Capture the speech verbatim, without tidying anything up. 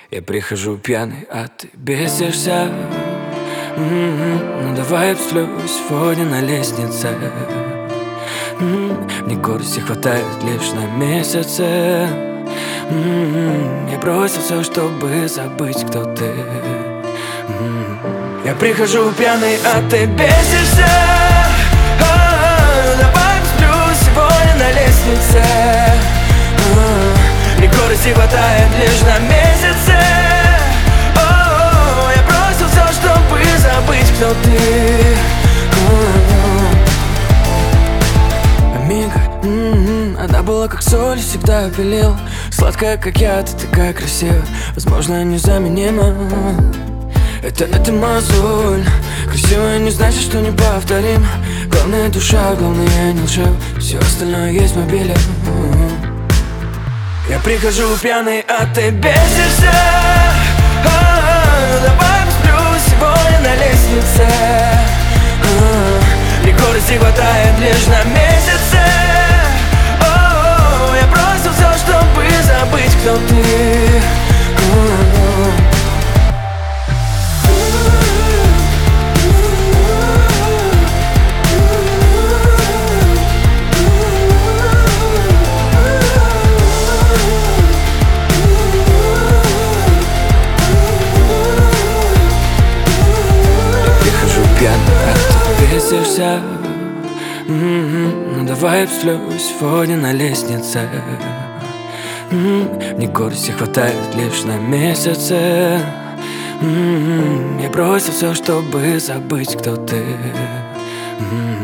Я прихожу пьяный, а ты бесишься. М-м-м, ну давай обсплю сегодня на лестнице. М-м, мне гордости хватает лишь на месяце. М-м, я бросил все, чтобы забыть, кто ты. М-м, я прихожу пьяный, а ты бесишься. А-а-а, давай обсплю сегодня на лестнице. А-а-а, мне гордости хватает лишь на месяце. О-о-о, я бросил все, чтобы забыть, кто ты. Амиго, м-м-м, она была как соль, всегда апеллил. Сладкая, как я, ты такая красивая. Возможно, незаменима. Это, это мозоль. Красивая не значит, что не повторим. Главное душа, главное я не лжу. Все остальное есть в мобиле. Я прихожу пьяный, а ты бесишься. А-а-а, давай посплю сегодня на лестнице. А-а-а, мне гордости хватает лишь на месяце. О-о-о, я бросил все, чтобы забыть, кто ты. А-а-а. Бесишься. М-м-м, ну давай обсплю сегодня на лестнице. М-м, мне гордости хватает лишь на месяце. М-м, я бросил все, чтобы забыть, кто ты. М-м.